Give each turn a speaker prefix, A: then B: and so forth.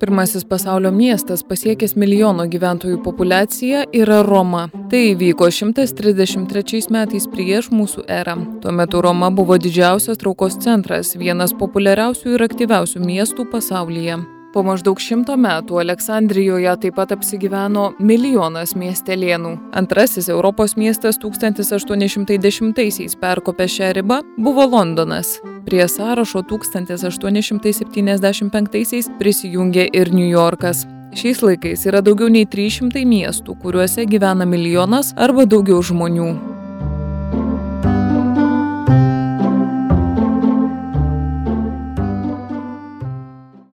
A: Pirmasis pasaulio miestas pasiekęs milijono gyventojų populiaciją yra Roma. Tai įvyko 133 metais prieš mūsų erą. Tuo metu Roma buvo didžiausias traukos centras, vienas populiariausių ir aktyviausių miestų pasaulyje. Po maždaug 100 metų Aleksandrijoje taip pat apsigyveno milijonas miestelėnų. Antrasis Europos miestas 1810-aisiais perkopęs šią ribą buvo Londonas. Prie sąrašo 1875-aisiais prisijungė ir Niujorkas. Šiais laikais yra daugiau nei 300 miestų, kuriuose gyvena milijonas arba daugiau žmonių.